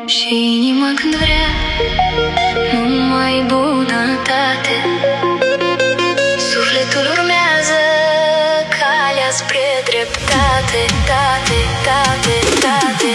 Și inima când vrea numai bunătate. Sufletul urmează calea spre dreptate, tate, tate, tate.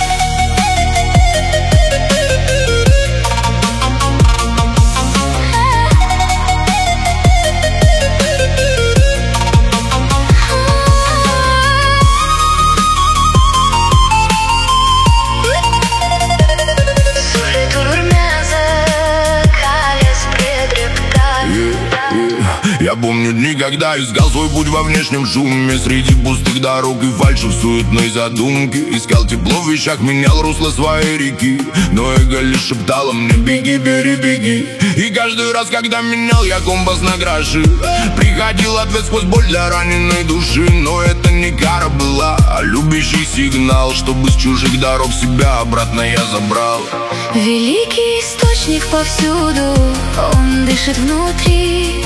Я помню дни, когда искал свой путь во внешнем шуме, среди пустых дорог и фальши в суетной задумке. Искал тепло в вещах, менял русло своей реки, но эго лишь шептало мне: беги, бери, беги. И каждый раз, когда менял я компас на гроши, приходил ответ сквозь боль для раненой души. Но это не кара была, а любящий сигнал, чтобы с чужих дорог себя обратно я забрал. Великий источник повсюду, он дышит внутри.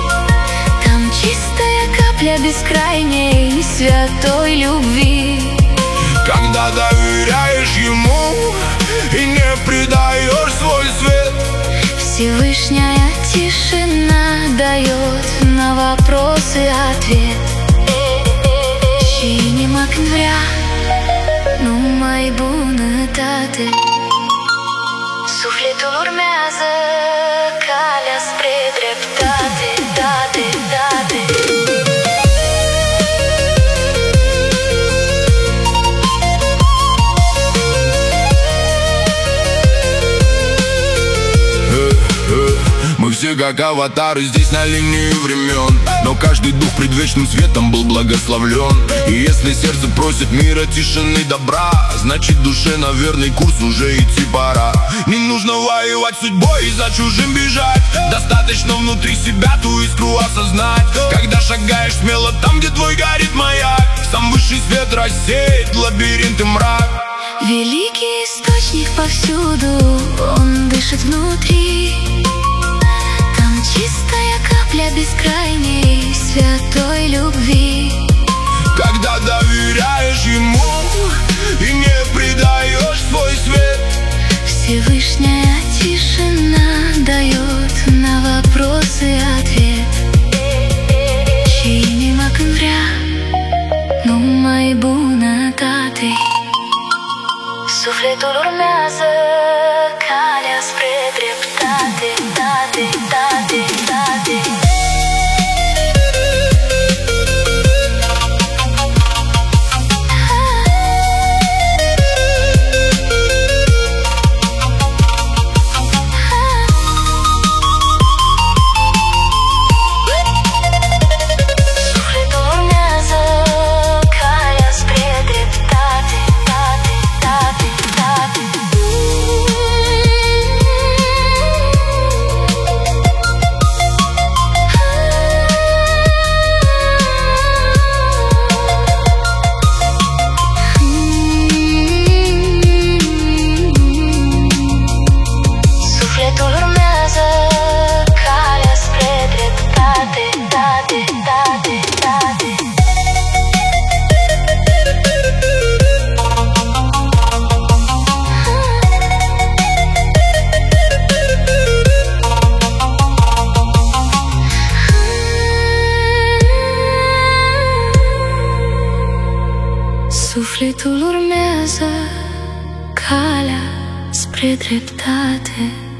Чистая капля бескрайней святой любви. Когда доверяешь ему и не предаешь свой свет, Всевышняя тишина дает на вопросы ответ. Și inima când vrea numai bunătate. Sufletul urmează calea spre dreptate, tate, tate. Мы все как аватары здесь на линии времен, но каждый дух предвечным светом был благословлен. И если сердце просит мира, тишины, добра, значит душе на верный курс уже идти пора. Не нужно воевать судьбой и за чужим бежать, достаточно внутри себя ту искру осознать. Когда шагаешь смело там, где твой горит маяк, сам высший свет рассеет лабиринт и мрак. Великий источник повсюду, он дышит внутри. Чистая капля бескрайней святой любви. Когда доверяешь ему и не предаешь свой свет, Всевышняя тишина дает на вопросы ответ. Și inima când vrea numai bunătate. Sufletul urmează calea spre dreptate, tate, tate, tate. Sufletul urmează calea spre dreptate.